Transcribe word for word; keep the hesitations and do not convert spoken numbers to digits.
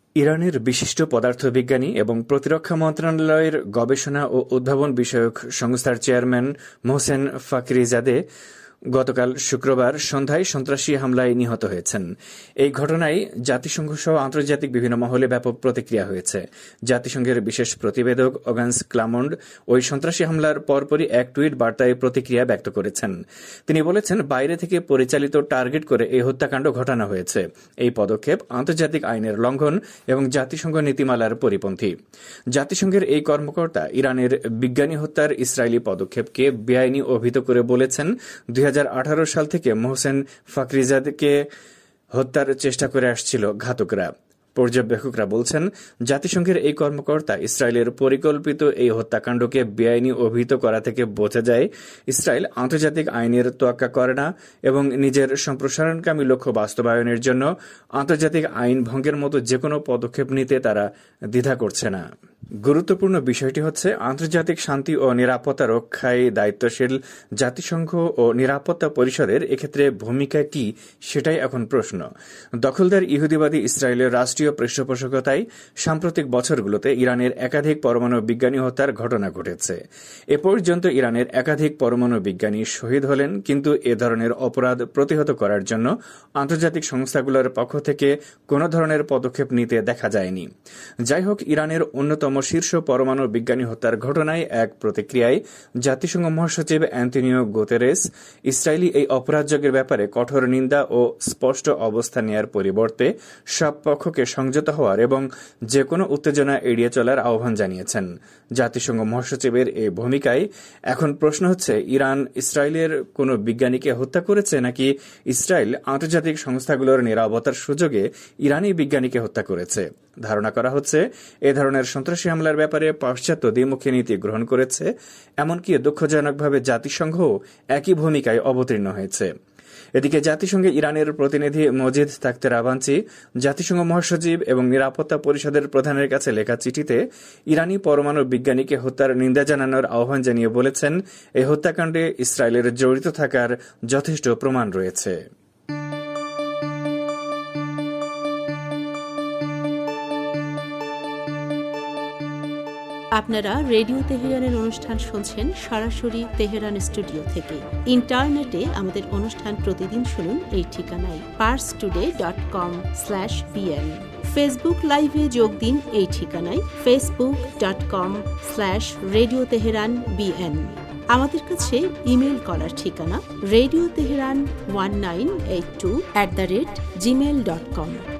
ইরানের বিশিষ্ট পদার্থবিজ্ঞানী এবং প্রতিরক্ষা মন্ত্রণালয়ের গবেষণা ও উদ্ভাবন বিষয়ক সংস্থার চেয়ারম্যান মোহসেন ফাখরিজাদে গতকাল শুক্রবার সন্ধ্যায় সন্ত্রাসী হামলায় নিহত হয়েছেন। এই ঘটনায় জাতিসংঘ সহ আন্তর্জাতিক বিভিন্ন মহলে ব্যাপক প্রতিক্রিয়া হয়েছে। জাতিসংঘের বিশেষ প্রতিবেদক অগান্স ক্লামন্ড ওই সন্ত্রাসী হামলার পরপরই এক টুইট বার্তায় প্রতিক্রিয়া ব্যক্ত করেছেন। তিনি বলেছেন, বাইরে থেকে পরিচালিত টার্গেট করে এই হত্যাকাণ্ড ঘটানো হয়েছে। এই পদক্ষেপ আন্তর্জাতিক আইনের লঙ্ঘন এবং জাতিসংঘ নীতিমালার পরিপন্থী। জাতিসংঘের এই কর্মকর্তা ইরানের বিজ্ঞানী হত্যার ইসরায়েলি পদক্ষেপকে বেআইনি অভিহিত করে বলেছেন, দুই হাজার আঠারো সাল থেকে মোহসেন ফাখরিজাদকে হত্যার চেষ্টা করে আসছিল ঘাতকরা। পর্যবেক্ষকরা বলছেন, জাতিসংঘের এই কর্মকর্তা ইসরায়েলের পরিকল্পিত এই হত্যাকাণ্ডকে বেআইনি অভিহিত করা থেকে বোঝা যায় ইসরায়েল আন্তর্জাতিক আইনের তোয়াক্কা করে না এবং নিজের সম্প্রসারণকামী লক্ষ্য বাস্তবায়নের জন্য আন্তর্জাতিক আইন ভঙ্গের মতো যেকোনো পদক্ষেপ নিতে তারা দ্বিধা করছে না। গুরুত্বপূর্ণ বিষয়টি হচ্ছে, আন্তর্জাতিক শান্তি ও নিরাপত্তা রক্ষায় দায়িত্বশীল জাতিসংঘ ও নিরাপত্তা পরিষদের এক্ষেত্রে ভূমিকা কি, সেটাই এখন প্রশ্ন। দখলদার ইহুদিবাদী ইসরায়েলের রাষ্ট্রীয় পৃষ্ঠপোষকতায় সাম্প্রতিক বছরগুলোতে ইরানের একাধিক পরমাণু বিজ্ঞানী হত্যার ঘটনা ঘটেছে। এ পর্যন্ত ইরানের একাধিক পরমাণু বিজ্ঞানী শহীদ হলেন, কিন্তু এ ধরনের অপরাধ প্রতিহত করার জন্য আন্তর্জাতিক সংস্থাগুলোর পক্ষ থেকে কোনো ধরনের পদক্ষেপ নিতে দেখা যায়নি। যাই হোক, ইরানের অন্যতম শীর্ষ পরমাণু বিজ্ঞানী হত্যার ঘটনায় এক প্রতিক্রিয়ায় জাতিসংঘ মহাসচিব অ্যান্তোনিও গুতেরেস ইসরায়েলি এই অপরাধযজ্ঞের ব্যাপারে কঠোর নিন্দা ও স্পষ্ট অবস্থান নেওয়ার পরিবর্তে সব পক্ষকে সংযত হওয়ার এবং যে কোনো উত্তেজনা এড়িয়ে চলার আহ্বান জানিয়েছেন। জাতিসংঘ মহাসচিবের এই ভূমিকায় এখন প্রশ্ন হচ্ছে, ইরান ইসরায়েলের কোনো বিজ্ঞানীকে হত্যা করেছে নাকি ইসরায়েল আন্তর্জাতিক সংস্থাগুলোর নীরবতার সুযোগে ইরানি বিজ্ঞানীকে হত্যা করেছে। ধারণা করা হচ্ছে, এ ধরনের সন্ত্রাসী হামলার ব্যাপারে পাশ্চাত্য দ্বিমুখী নীতি গ্রহণ করেছে, এমনকি দুঃখজনকভাবে জাতিসংঘও একই ভূমিকায় অবতীর্ণ হয়েছে। এদিকে জাতিসংঘে ইরানের প্রতিনিধি মজিদ তাখতে রাভাঞ্চি জাতিসংঘ মহাসচিব এবং নিরাপত্তা পরিষদের প্রধানের কাছে লেখা চিঠিতে ইরানি পরমাণু বিজ্ঞানীকে হত্যার নিন্দা জানানোর আহ্বান জানিয়ে বলেছেন, এই হত্যাকাণ্ডে ইসরায়েলের জড়িত থাকার যথেষ্ট প্রমাণ রয়েছে। আপনারা রেডিও তেহরানের অনুষ্ঠান শুনছেন সরাসরি তেহরান স্টুডিও থেকে। ইন্টারনেটে আমাদের অনুষ্ঠান প্রতিদিন শুনুন এই ঠিকানায় Pars today dot com slash B. Facebook লাইভে যোগ দিন এই ঠিকানায় Facebook dot com slash radio Tehran B. আমাদের কাছে ইমেল করার ঠিকানা radio Tehran one nine eight two at the rate Gmail dot com.